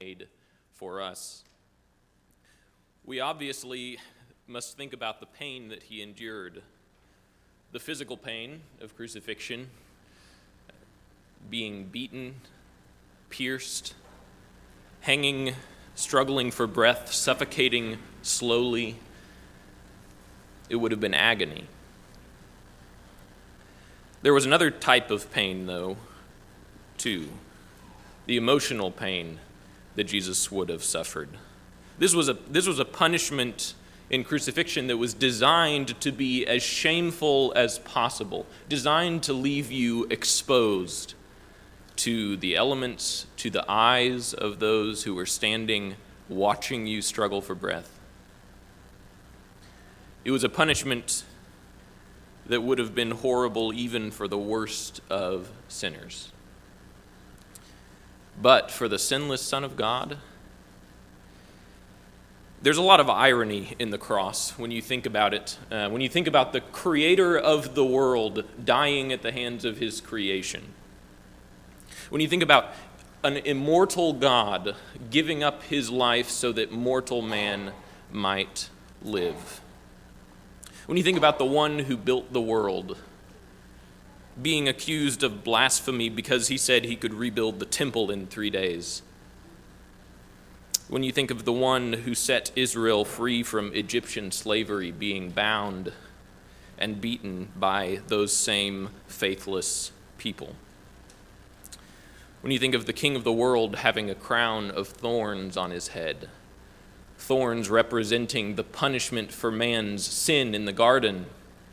made for us. We obviously must think about the pain that he endured, the physical pain of crucifixion, being beaten, pierced, hanging, struggling for breath, suffocating slowly. It would have been agony. There was another type of pain, though, too, the emotional pain that Jesus would have suffered. This was a punishment in crucifixion that was designed to be as shameful as possible, designed to leave you exposed to the elements, to the eyes of those who were standing, watching you struggle for breath. It was a punishment that would have been horrible even for the worst of sinners. But for the sinless Son of God, there's a lot of irony in the cross when you think about it. When you think about the creator of the world dying at the hands of his creation. When you think about an immortal God giving up his life so that mortal man might live. When you think about the one who built the world being accused of blasphemy because he said he could rebuild the temple in 3 days. When you think of the one who set Israel free from Egyptian slavery being bound and beaten by those same faithless people. When you think of the king of the world having a crown of thorns on his head, thorns representing the punishment for man's sin in the garden.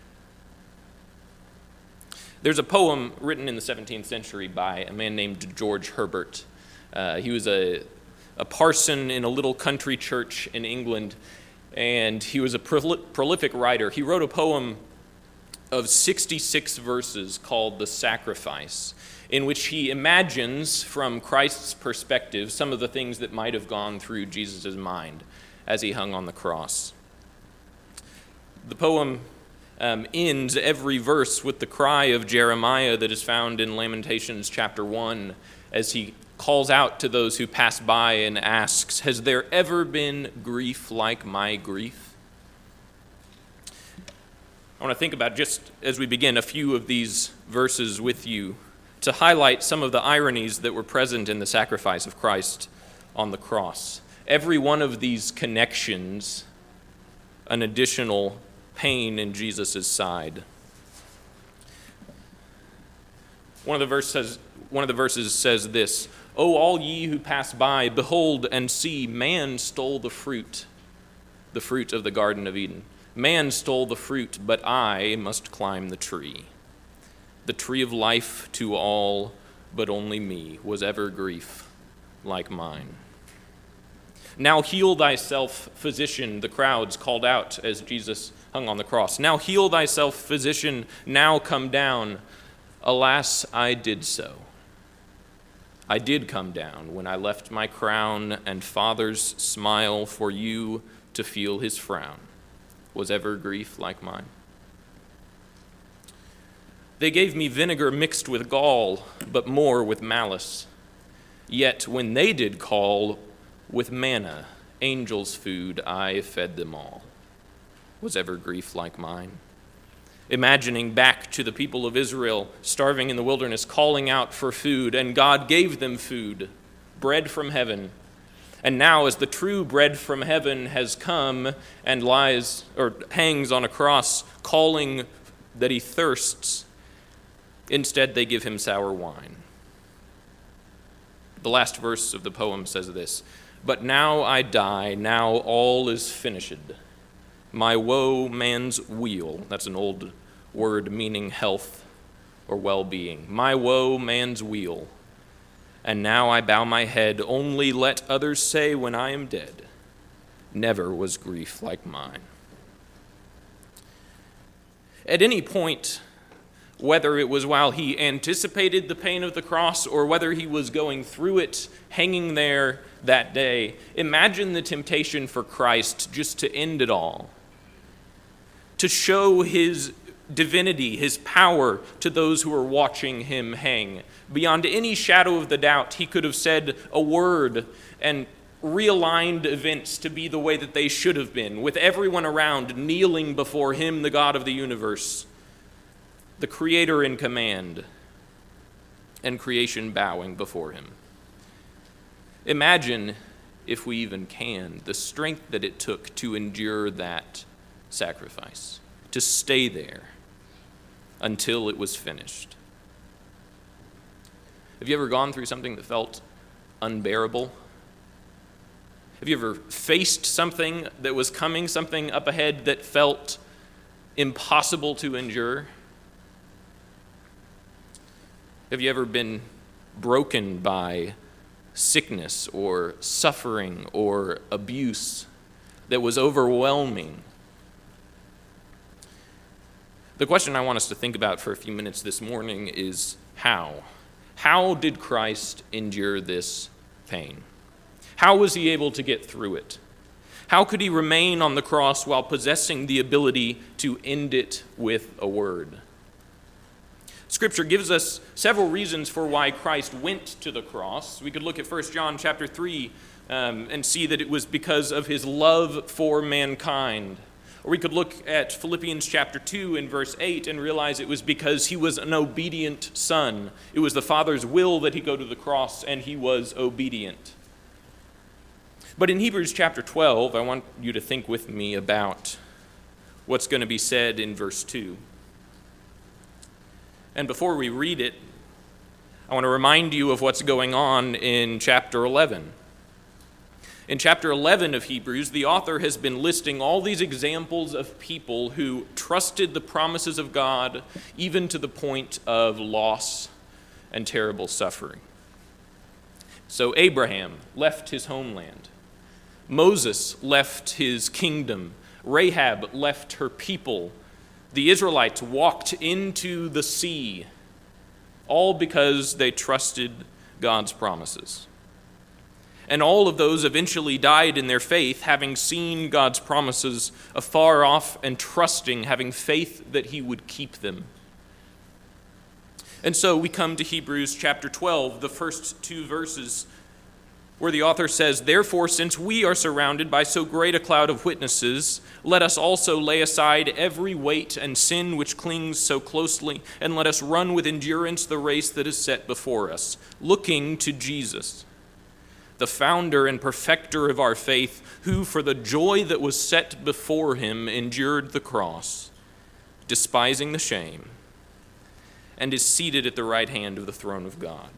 There's a poem written in the 17th century by a man named George Herbert. He was a parson in a little country church in England, and he was a prolific writer. He wrote a poem of 66 verses called The Sacrifice, in which he imagines from Christ's perspective some of the things that might have gone through Jesus' mind as he hung on the cross. The poem ends every verse with the cry of Jeremiah that is found in Lamentations chapter 1 as he calls out to those who pass by and asks, "Has there ever been grief like my grief?" I want to think about, just as we begin, a few of these verses with you to highlight some of the ironies that were present in the sacrifice of Christ on the cross. Every one of these connections, an additional pain in Jesus' side. One of the verses says this, "O all ye who pass by, behold and see, man stole the fruit of the Garden of Eden. Man stole the fruit, but I must climb the tree of life to all, but only me was ever grief like mine. Now heal thyself, physician," the crowds called out as Jesus hung on the cross. "Now heal thyself, physician, now come down. Alas, I did so. I did come down when I left my crown and Father's smile for you to feel his frown. Was ever grief like mine? They gave me vinegar mixed with gall, but more with malice. Yet when they did call, with manna, angels' food, I fed them all. Was ever grief like mine?" Imagining back to the people of Israel starving in the wilderness, calling out for food, and God gave them food, bread from heaven. And now as the true bread from heaven has come and hangs on a cross, calling that he thirsts, instead they give him sour wine. The last verse of the poem says this, "But now I die, now all is finished. My woe man's weal," that's an old word meaning health or well-being. "My woe man's weal. And now I bow my head, only let others say when I am dead, never was grief like mine." At any point, whether it was while he anticipated the pain of the cross or whether he was going through it, hanging there that day, imagine the temptation for Christ just to end it all, to show his divinity, his power to those who were watching him hang. Beyond any shadow of the doubt, he could have said a word and realigned events to be the way that they should have been, with everyone around kneeling before him, the God of the universe, the Creator in command, and creation bowing before him. Imagine, if we even can, the strength that it took to endure that sacrifice, to stay there until it was finished. Have you ever gone through something that felt unbearable? Have you ever faced something that was coming, something up ahead that felt impossible to endure? Have you ever been broken by sickness or suffering or abuse that was overwhelming? The question I want us to think about for a few minutes this morning is how? How did Christ endure this pain? How was he able to get through it? How could he remain on the cross while possessing the ability to end it with a word? Scripture gives us several reasons for why Christ went to the cross. We could look at 1 John chapter 3 and see that it was because of his love for mankind. Or we could look at Philippians chapter 2 and verse 8 and realize it was because he was an obedient son. It was the Father's will that he go to the cross, and he was obedient. But in Hebrews chapter 12, I want you to think with me about what's going to be said in verse 2. And before we read it, I want to remind you of what's going on in chapter 11. In chapter 11 of Hebrews, the author has been listing all these examples of people who trusted the promises of God, even to the point of loss and terrible suffering. So Abraham left his homeland. Moses left his kingdom. Rahab left her people. The Israelites walked into the sea, all because they trusted God's promises. And all of those eventually died in their faith, having seen God's promises afar off and trusting, having faith that he would keep them. And so we come to Hebrews chapter 12, the first two verses, where the author says, "Therefore, since we are surrounded by so great a cloud of witnesses, let us also lay aside every weight and sin which clings so closely, and let us run with endurance the race that is set before us, looking to Jesus, the founder and perfecter of our faith, who for the joy that was set before him endured the cross, despising the shame, and is seated at the right hand of the throne of God."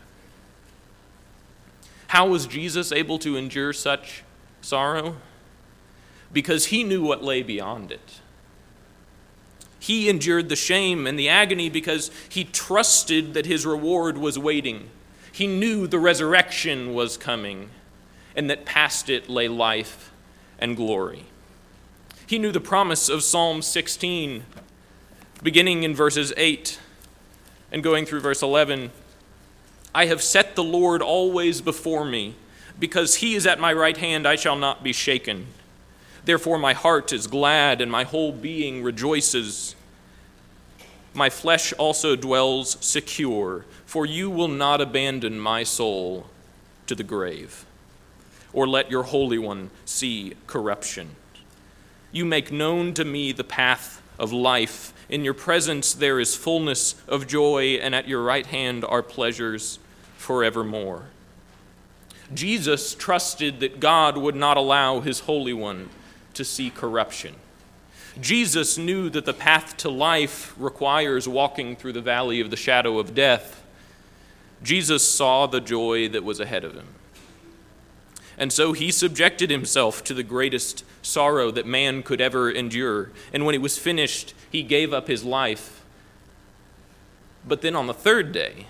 How was Jesus able to endure such sorrow? Because he knew what lay beyond it. He endured the shame and the agony because he trusted that his reward was waiting. He knew the resurrection was coming, and that past it lay life and glory. He knew the promise of Psalm 16, beginning in verses 8 and going through verse 11. "I have set the Lord always before me. Because he is at my right hand, I shall not be shaken. Therefore my heart is glad, and my whole being rejoices. My flesh also dwells secure, for you will not abandon my soul to the grave, or let your Holy One see corruption. You make known to me the path of life. In your presence there is fullness of joy, and at your right hand are pleasures forevermore." Jesus trusted that God would not allow his Holy One to see corruption. Jesus knew that the path to life requires walking through the valley of the shadow of death. Jesus saw the joy that was ahead of him. And so he subjected himself to the greatest sorrow that man could ever endure. And when it was finished, he gave up his life. But then on the third day,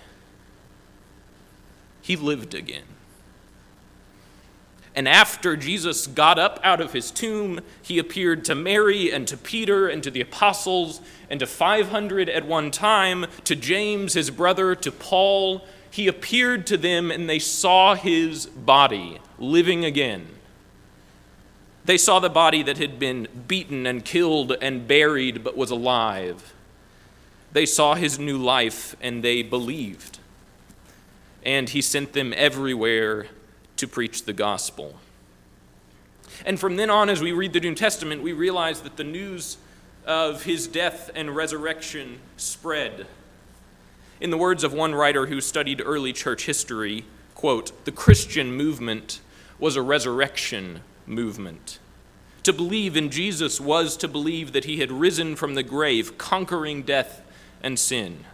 he lived again. And after Jesus got up out of his tomb, he appeared to Mary and to Peter and to the apostles and to 500 at one time, to James, his brother, to Paul. He appeared to them, and they saw his body living again. They saw the body that had been beaten and killed and buried but was alive. They saw his new life and they believed. And he sent them everywhere to preach the gospel. And from then on, as we read the New Testament, we realize that the news of his death and resurrection spread. In the words of one writer who studied early church history, quote, "The Christian movement was a resurrection movement. To believe in Jesus was to believe that he had risen from the grave, conquering death and sin."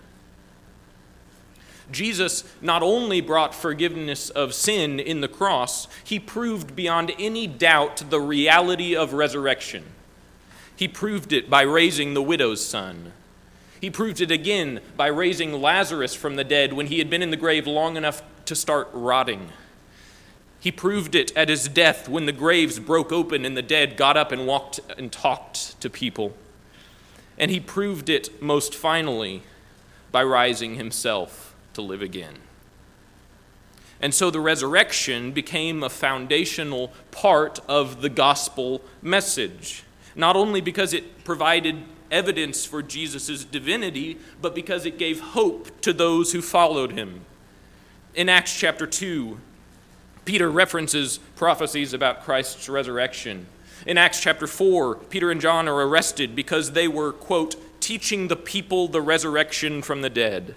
Jesus not only brought forgiveness of sin in the cross, he proved beyond any doubt the reality of resurrection. He proved it by raising the widow's son. He proved it again by raising Lazarus from the dead when he had been in the grave long enough to start rotting. He proved it at his death when the graves broke open and the dead got up and walked and talked to people. And he proved it most finally by rising himself to live again. And so the resurrection became a foundational part of the gospel message, not only because it provided evidence for Jesus' divinity, but because it gave hope to those who followed him. In Acts chapter 2, Peter references prophecies about Christ's resurrection. In Acts chapter 4, Peter and John are arrested because they were, quote, "teaching the people the resurrection from the dead."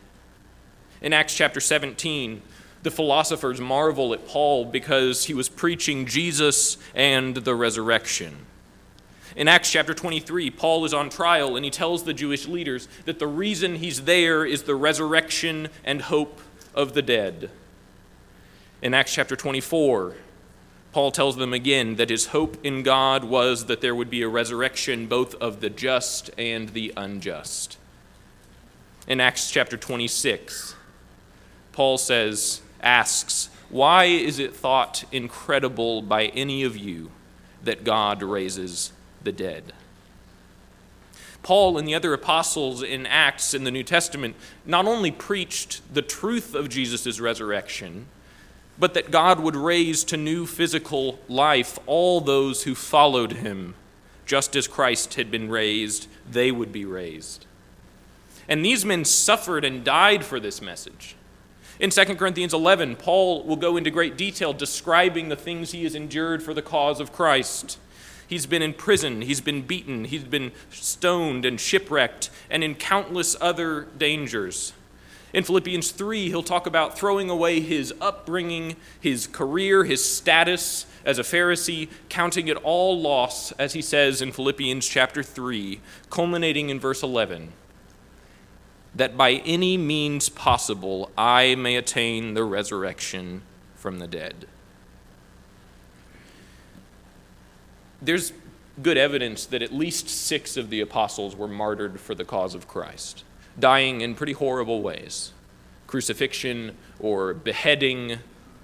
In Acts chapter 17, the philosophers marvel at Paul because he was preaching Jesus and the resurrection. In Acts chapter 23, Paul is on trial and he tells the Jewish leaders that the reason he's there is the resurrection and hope of the dead. In Acts chapter 24, Paul tells them again that his hope in God was that there would be a resurrection both of the just and the unjust. In Acts chapter 26, Paul asks, "Why is it thought incredible by any of you that God raises the dead?" Paul and the other apostles in Acts in the New Testament not only preached the truth of Jesus' resurrection, but that God would raise to new physical life all those who followed him. Just as Christ had been raised, they would be raised. And these men suffered and died for this message. In 2 Corinthians 11, Paul will go into great detail describing the things he has endured for the cause of Christ. He's been in prison, he's been beaten, he's been stoned and shipwrecked, and in countless other dangers. In Philippians 3, he'll talk about throwing away his upbringing, his career, his status as a Pharisee, counting it all loss, as he says in Philippians chapter 3, culminating in verse 11. "That by any means possible I may attain the resurrection from the dead." There's good evidence that at least 6 of the apostles were martyred for the cause of Christ, dying in pretty horrible ways. Crucifixion or beheading.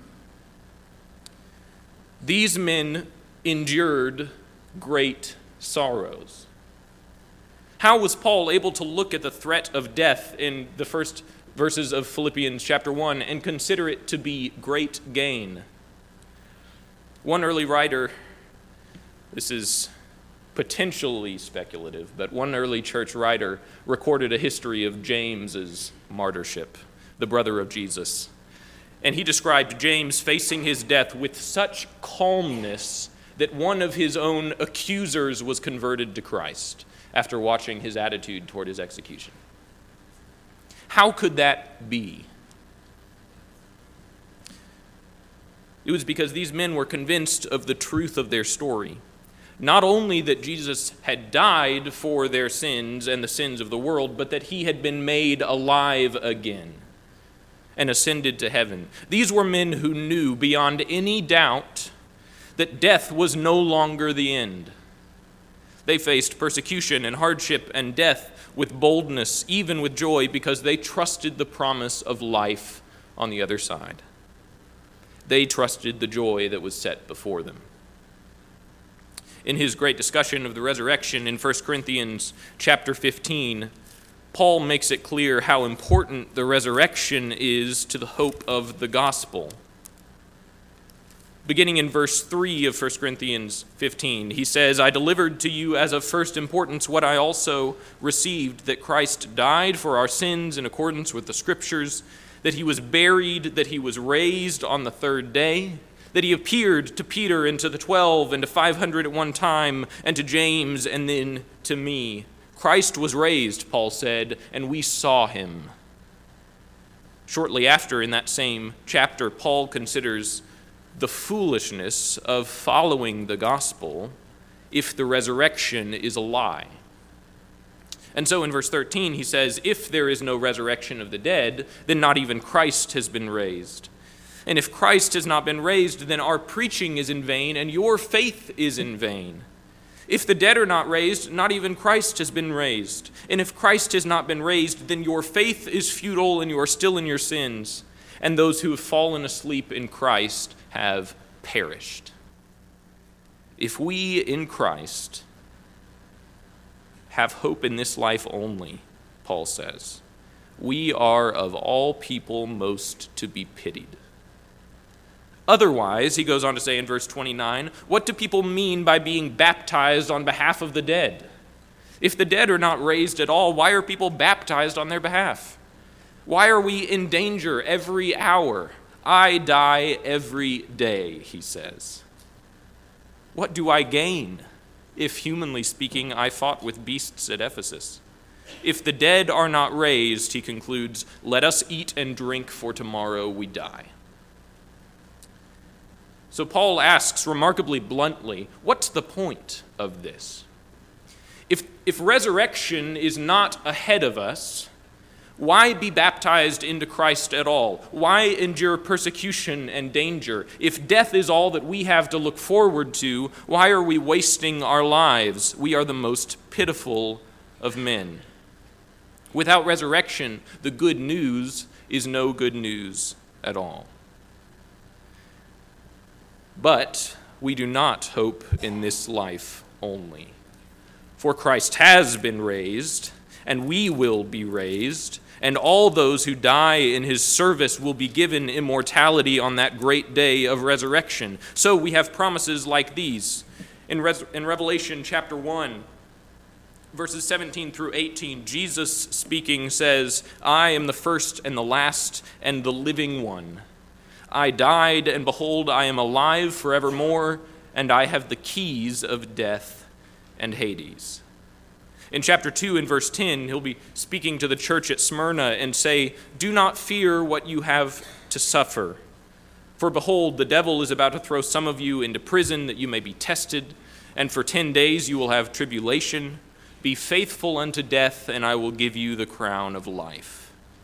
These men endured great sorrows. How was Paul able to look at the threat of death in the first verses of Philippians chapter 1 and consider it to be great gain? One early writer, this is potentially speculative, but one early church writer recorded a history of James's martyrship, the brother of Jesus. And he described James facing his death with such calmness that one of his own accusers was converted to Christ after watching his attitude toward his execution. How could that be? It was because these men were convinced of the truth of their story. Not only that Jesus had died for their sins and the sins of the world, but that he had been made alive again and ascended to heaven. These were men who knew beyond any doubt that death was no longer the end. They faced persecution and hardship and death with boldness, even with joy, because they trusted the promise of life on the other side. They trusted the joy that was set before them. In his great discussion of the resurrection in 1 Corinthians chapter 15, Paul makes it clear how important the resurrection is to the hope of the gospel. Beginning in verse 3 of 1 Corinthians 15, he says, I delivered to you as of first importance what I also received, that Christ died for our sins in accordance with the Scriptures, that he was buried, that he was raised on the third day, that he appeared to Peter and to the 12 and to 500 at one time, and to James and then to me. Christ was raised, Paul said, and we saw him. Shortly after, in that same chapter, Paul considers the foolishness of following the gospel if the resurrection is a lie. And so in verse 13 he says, if there is no resurrection of the dead, then not even Christ has been raised. And if Christ has not been raised, then our preaching is in vain and your faith is in vain. If the dead are not raised, not even Christ has been raised. And if Christ has not been raised, then your faith is futile and you are still in your sins. And those who have fallen asleep in Christ have perished. If we in Christ have hope in this life only, Paul says, we are of all people most to be pitied. Otherwise, he goes on to say in verse 29, what do people mean by being baptized on behalf of the dead? If the dead are not raised at all, why are people baptized on their behalf? Why are we in danger every hour? I die every day, he says. What do I gain if, humanly speaking, I fought with beasts at Ephesus? If the dead are not raised, he concludes, let us eat and drink, for tomorrow we die. So Paul asks remarkably bluntly, what's the point of this? If resurrection is not ahead of us, why be baptized into Christ at all? Why endure persecution and danger? If death is all that we have to look forward to, why are we wasting our lives? We are the most pitiful of men. Without resurrection, the good news is no good news at all. But we do not hope in this life only. For Christ has been raised, and we will be raised, and all those who die in his service will be given immortality on that great day of resurrection. So we have promises like these. In Revelation chapter 1, verses 17 through 18, Jesus speaking says, I am the first and the last and the living one. I died, and behold, I am alive forevermore, and I have the keys of death and Hades. In chapter 2, in verse 10, he'll be speaking to the church at Smyrna and say, do not fear what you have to suffer. For behold, the devil is about to throw some of you into prison that you may be tested, and for 10 days you will have tribulation. Be faithful unto death, and I will give you the crown of life.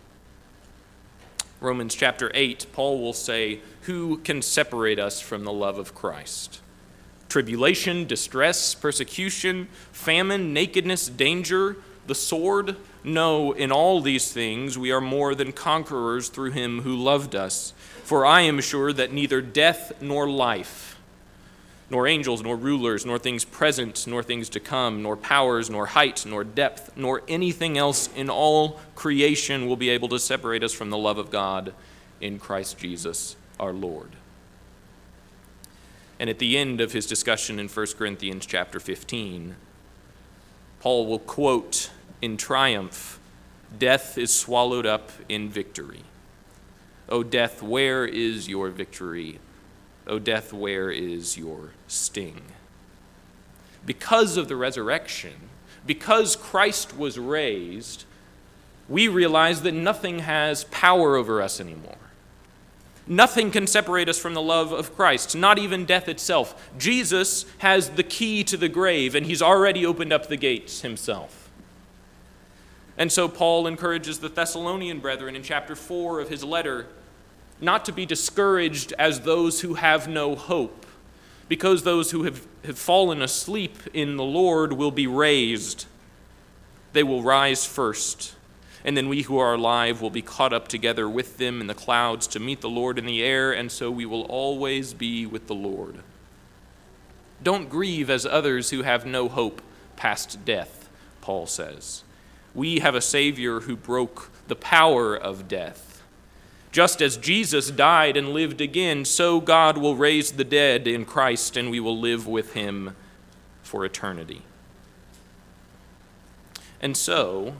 Romans chapter 8, Paul will say, who can separate us from the love of Christ? Tribulation, distress, persecution, famine, nakedness, danger, the sword? No, in all these things we are more than conquerors through him who loved us. For I am sure that neither death nor life, nor angels, nor rulers, nor things present, nor things to come, nor powers, nor height, nor depth, nor anything else in all creation will be able to separate us from the love of God in Christ Jesus our Lord. And at the end of his discussion in 1 Corinthians chapter 15, Paul will quote in triumph, death is swallowed up in victory. O death, where is your victory? O death, where is your sting? Because of the resurrection, because Christ was raised, we realize that nothing has power over us anymore. Nothing can separate us from the love of Christ, not even death itself. Jesus has the key to the grave, and he's already opened up the gates himself. And so Paul encourages the Thessalonian brethren in chapter 4 of his letter not to be discouraged as those who have no hope, because those who have fallen asleep in the Lord will be raised. They will rise first, and then we who are alive will be caught up together with them in the clouds to meet the Lord in the air, and so we will always be with the Lord. Don't grieve as others who have no hope past death, Paul says. We have a Savior who broke the power of death. Just as Jesus died and lived again, so God will raise the dead in Christ, and we will live with him for eternity. And so,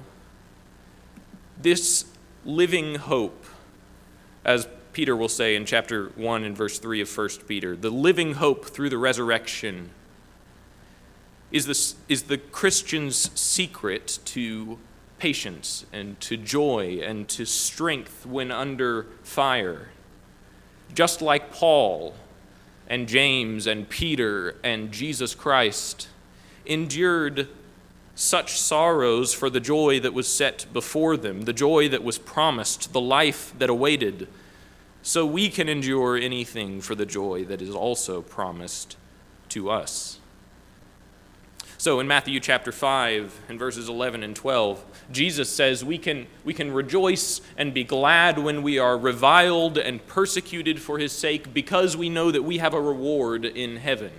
this living hope, as Peter will say in chapter 1 and verse 3 of 1 Peter, the living hope through the resurrection is the Christian's secret to patience and to joy and to strength when under fire. Just like Paul and James and Peter and Jesus Christ endured such sorrows for the joy that was set before them, the joy that was promised, the life that awaited, so we can endure anything for the joy that is also promised to us. So in Matthew chapter 5 and verses 11 and 12, Jesus says we can rejoice and be glad when we are reviled and persecuted for his sake, because we know that we have a reward in heaven.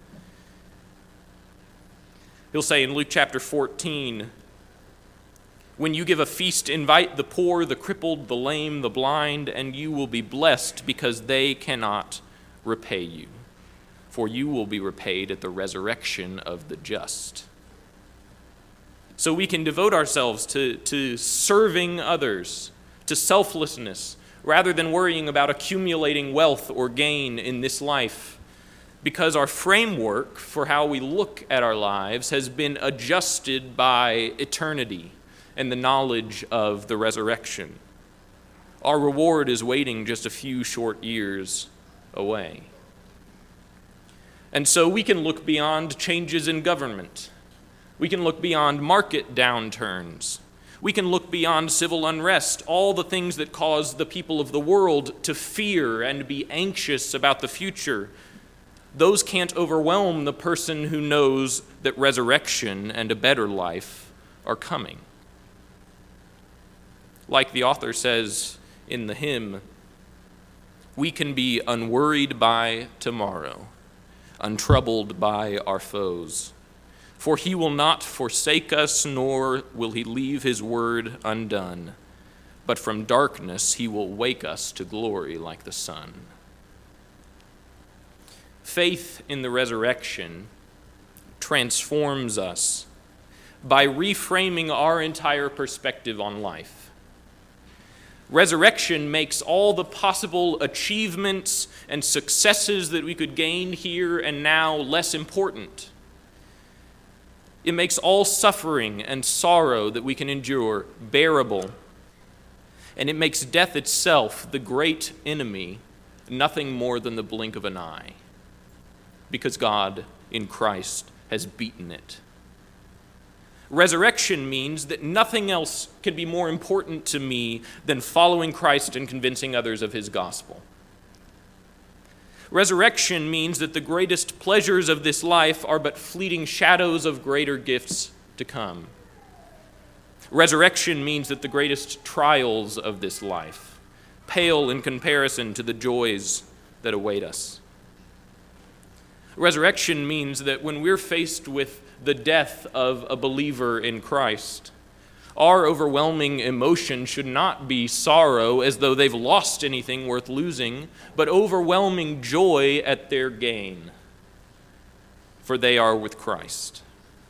He'll say in Luke chapter 14, when you give a feast, invite the poor, the crippled, the lame, the blind, and you will be blessed, because they cannot repay you. For you will be repaid at the resurrection of the just. So we can devote ourselves to serving others, to selflessness, rather than worrying about accumulating wealth or gain in this life, because our framework for how we look at our lives has been adjusted by eternity and the knowledge of the resurrection. Our reward is waiting just a few short years away. And so we can look beyond changes in government. We can look beyond market downturns. We can look beyond civil unrest, all the things that cause the people of the world to fear and be anxious about the future. Those can't overwhelm the person who knows that resurrection and a better life are coming. Like the author says in the hymn, we can be unworried by tomorrow, untroubled by our foes. For he will not forsake us, nor will he leave his word undone. But from darkness he will wake us to glory like the sun. Faith in the resurrection transforms us by reframing our entire perspective on life. Resurrection makes all the possible achievements and successes that we could gain here and now less important. It makes all suffering and sorrow that we can endure bearable. And it makes death itself, the great enemy, nothing more than the blink of an eye, because God in Christ has beaten it. Resurrection means that nothing else can be more important to me than following Christ and convincing others of his gospel. Resurrection means that the greatest pleasures of this life are but fleeting shadows of greater gifts to come. Resurrection means that the greatest trials of this life pale in comparison to the joys that await us. Resurrection means that when we're faced with the death of a believer in Christ, our overwhelming emotion should not be sorrow as though they've lost anything worth losing, but overwhelming joy at their gain, for they are with Christ.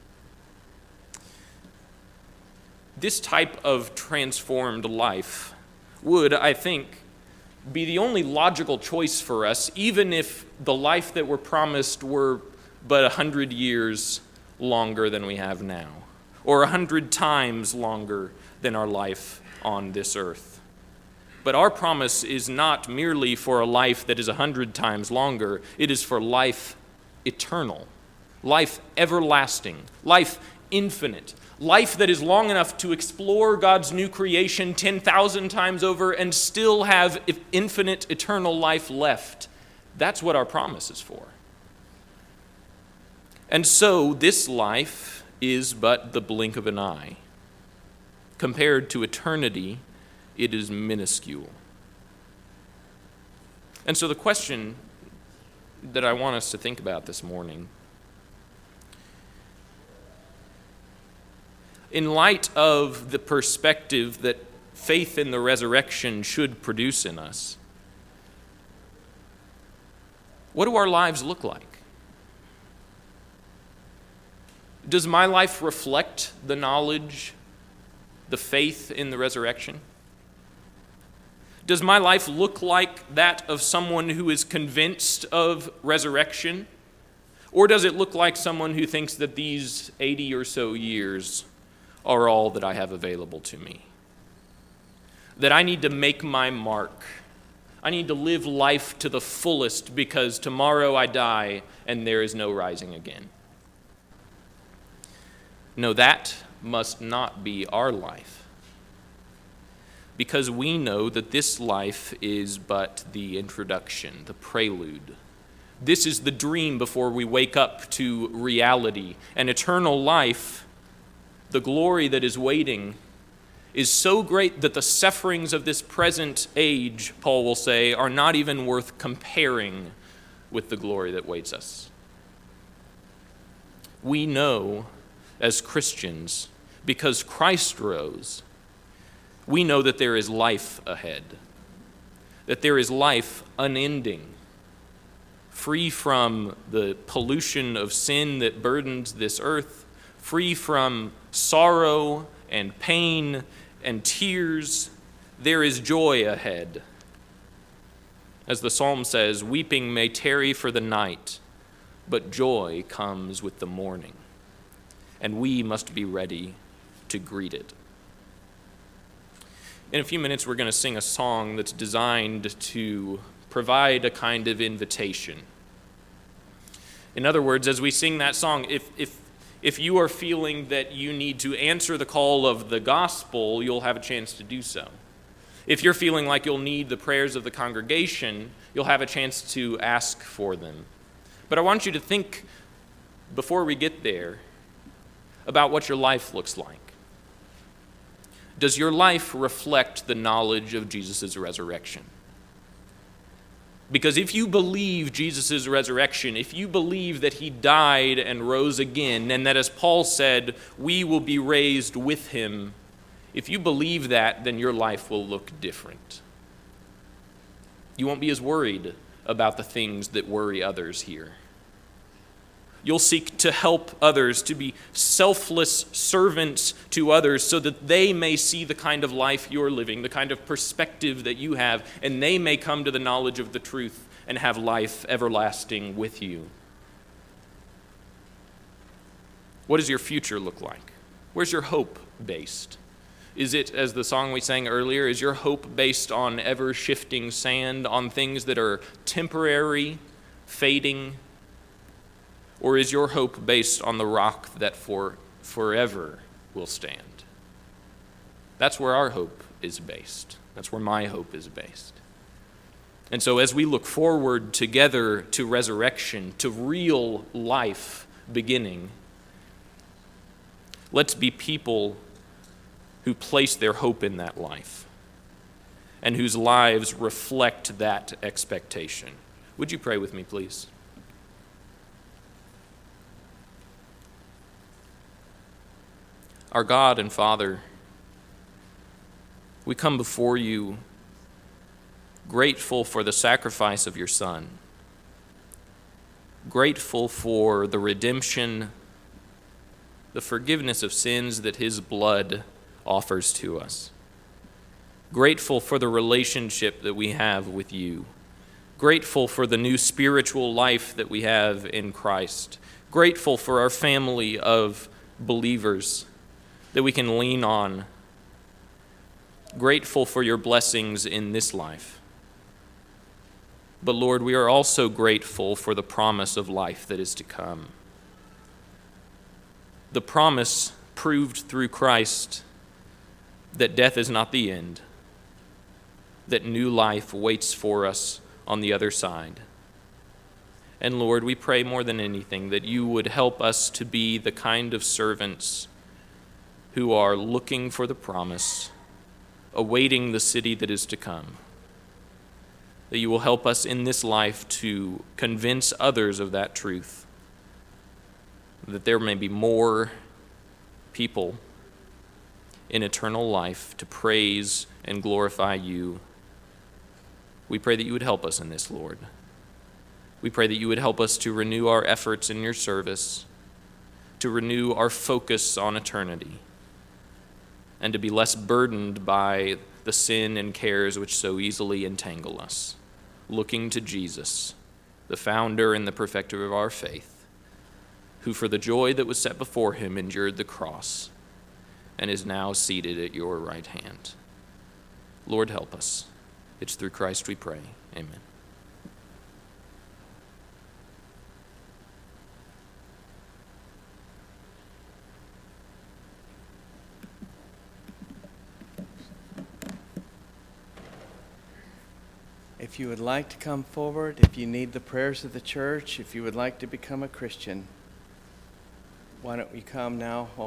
This type of transformed life would, I think, be the only logical choice for us, even if the life that we're promised were but 100 years longer than we have now, or 100 times longer than our life on this earth. But our promise is not merely for a life that is 100 times longer. It is for life eternal, life everlasting, life infinite, life that is long enough to explore God's new creation 10,000 times over and still have infinite eternal life left. That's what our promise is for. And so this life is but the blink of an eye. Compared to eternity, it is minuscule. And so the question that I want us to think about this morning, in light of the perspective that faith in the resurrection should produce in us. What do our lives look like? Does my life reflect the knowledge, the faith in the resurrection? Does my life look like that of someone who is convinced of resurrection? Or does it look like someone who thinks that these 80 or so years are all that I have available to me? That I need to make my mark. I need to live life to the fullest because tomorrow I die and there is no rising again. No, that must not be our life, because we know that this life is but the introduction, the prelude. This is the dream before we wake up to reality. And eternal life, the glory that is waiting, is so great that the sufferings of this present age, Paul will say, are not even worth comparing with the glory that waits us. We know as Christians, because Christ rose, we know that there is life ahead, that there is life unending, free from the pollution of sin that burdens this earth, free from sorrow and pain and tears. There is joy ahead. As the psalm says, weeping may tarry for the night, but joy comes with the morning. And we must be ready to greet it. In a few minutes, we're going to sing a song that's designed to provide a kind of invitation. In other words, as we sing that song, if you are feeling that you need to answer the call of the gospel, you'll have a chance to do so. If you're feeling like you'll need the prayers of the congregation, you'll have a chance to ask for them. But I want you to think, before we get there, about what your life looks like. Does your life reflect the knowledge of Jesus' resurrection? Because if you believe Jesus' resurrection, if you believe that he died and rose again, and that, as Paul said, we will be raised with him, if you believe that, then your life will look different. You won't be as worried about the things that worry others here. You'll seek to help others, to be selfless servants to others so that they may see the kind of life you're living, the kind of perspective that you have, and they may come to the knowledge of the truth and have life everlasting with you. What does your future look like? Where's your hope based? Is it, as the song we sang earlier, is your hope based on ever-shifting sand, on things that are temporary, fading? Or is your hope based on the rock that forever will stand? That's where our hope is based. That's where my hope is based. And so as we look forward together to resurrection, to real life beginning, let's be people who place their hope in that life and whose lives reflect that expectation. Would you pray with me, please? Our God and Father, we come before you grateful for the sacrifice of your Son, grateful for the redemption, the forgiveness of sins that his blood offers to us, grateful for the relationship that we have with you, grateful for the new spiritual life that we have in Christ, grateful for our family of believers that we can lean on, grateful for your blessings in this life. But Lord, we are also grateful for the promise of life that is to come. The promise proved through Christ that death is not the end, that new life waits for us on the other side. And Lord, we pray more than anything that you would help us to be the kind of servants who are looking for the promise, awaiting the city that is to come. That you will help us in this life to convince others of that truth, that there may be more people in eternal life to praise and glorify you. We pray that you would help us in this, Lord. We pray that you would help us to renew our efforts in your service, to renew our focus on eternity, and to be less burdened by the sin and cares which so easily entangle us, looking to Jesus, the founder and the perfecter of our faith, who for the joy that was set before him endured the cross and is now seated at your right hand. Lord, help us. It's through Christ we pray. Amen. If you would like to come forward, if you need the prayers of the church, if you would like to become a Christian, why don't you come now?